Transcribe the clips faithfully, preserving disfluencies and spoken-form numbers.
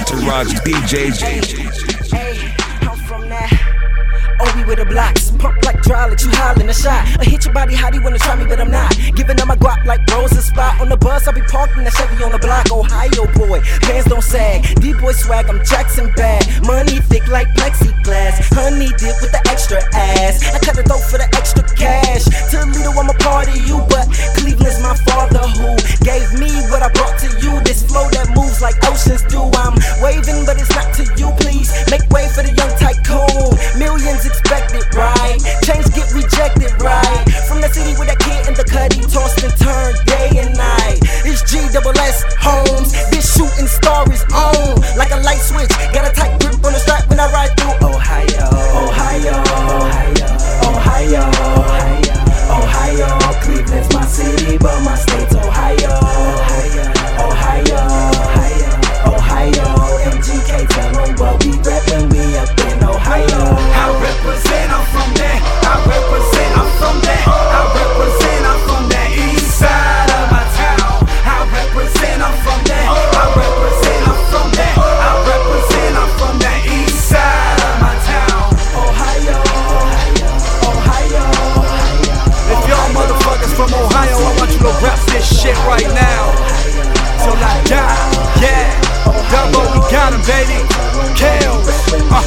Entourage D Js. Hey, I'm from that. O B with the blocks, pump like dry, let you hollin' a shot. I hit your body hottie wanna try me, but I'm not. Giving up my guap like bros a spot. On the bus, I be parked in that Chevy on the block. Ohio boy, pants don't sag. D-boy swag, I'm Jackson bad. Money thick like plexiglass. Honey dip with the extra ass. I cut the throat for the extra cash. Toledo, I'm a part of you, but Cleveland's my father who gave me what I brought to you. This flow that moves like oceans do. I'm waving, but it's not to you, please. Make way for the young tycoon. Millions expected, right? Change get rejected, right? From the city with that kid in the cutty, tossed and turned day and night. It's G double S Holmes. This shooting star is on like a light switch. Got a tight grip on the strap when I ride through Ohio, Ohio, Ohio, Ohio, Ohio, Ohio. Cleveland's my city, but my state's Ohio, Ohio, Ohio, Ohio, Ohio. M G K tell them what we reppin', we up in Ohio. I represent, I'm from there. I represent, I'm from there. I represent, I'm from that east side of my town. I represent, I'm from there. I represent, I'm from there. I represent, I'm from that east side of my town. Ohio, Ohio, Ohio, Ohio. If y'all motherfuckers from Ohio, I want you to rap this shit right now. Till I die, yeah. Double, we got him, baby. Kills. Uh,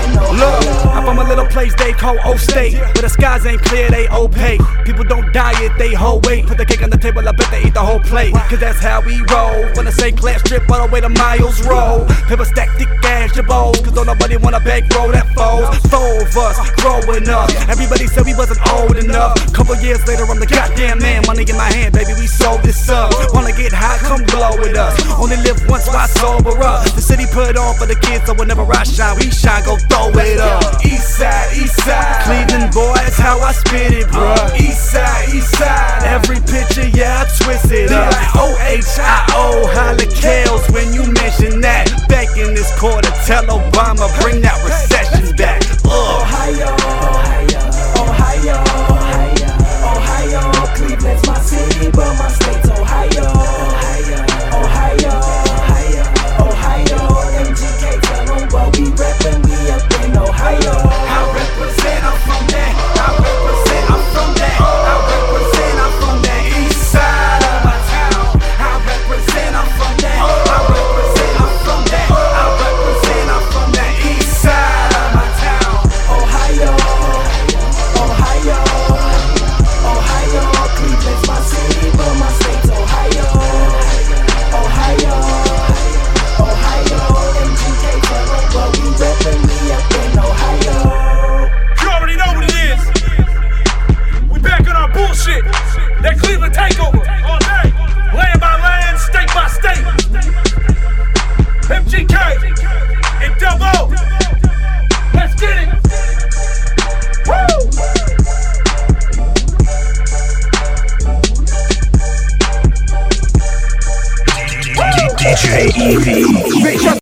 look, I'm from a little place they call O-State, where the skies ain't clear, they opaque. People don't diet, they whole weight. Put the cake on the table, I bet they eat the whole plate. Cause that's how we roll. When the Saint Clair strip all the way to Miles Road. Paper stack thick as your bowls, cause don't nobody wanna bankroll that foes. Four of us growing up. Everybody said we wasn't old enough. Couple years later, I'm the goddamn man. Money in my hand, baby, we sold this up. Wanna get high, come blow with us. Only live once, why sober up? The city put on for the kids, so whenever I shine, we shine, go throw it up. East side, east side, Cleveland boy, that's how I spit it, bruh. East side, east side, every picture, yeah, I twist it up. O H I O, holla Kales when you mention that. Back in this quarter, tell Obama, bring that recession back. Ugh. Ohio, Ohio, Ohio, Ohio, Ohio. Cleveland's my city, but my state's Ohio, Ohio, Ohio, Ohio, Ohio. M G K tell them what we reppin', we up in Ohio. I represent, I'm from there. I represent, I'm from there. I represent, I'm from that east side of my town. I represent, I'm from there. I represent, I'm from there. I represent, I'm from that east side of my town. Ohio, Ohio, Ohio. Cleveland's my city, but my state's Ohio, Ohio, Ohio. M G K tell them what we reppin', we up in Ohio. You already know what it is. We back on our bullshit. That Cleveland takeover all day. Land by land, state by state. M G K and Double. Let's get it. Woo! D J E V.